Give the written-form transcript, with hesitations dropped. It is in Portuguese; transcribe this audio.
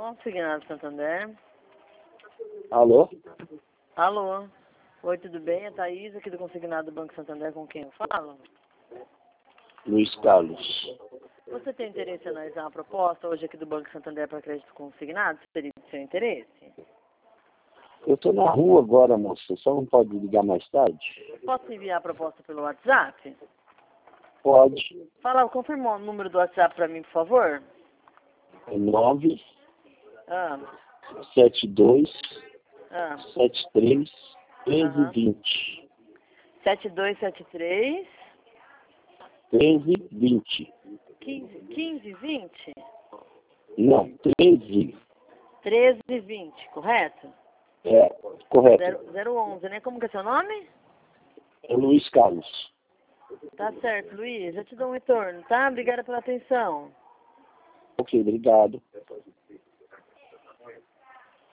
Consignado Santander. Alô? Alô. Oi, tudo bem? É Thaís, aqui do Consignado do Banco Santander, com quem eu falo? Luiz Carlos. Você tem interesse em analisar uma proposta hoje aqui do Banco Santander para crédito consignado? Seria do seu interesse? Eu estou na rua agora, moça. Só não pode ligar mais tarde? Posso enviar a proposta pelo WhatsApp? Pode. Confirma o número do WhatsApp para mim, por favor. É 9 Ah, 72 ah, 73 aham. 1320. 7273 1320. 1520? Não, 13. 1320, correto? É, correto. 011, né? Como que é seu nome? É Luiz Carlos. Tá certo, Luiz. Eu te dou um retorno, tá? Obrigada pela atenção. Ok, obrigado.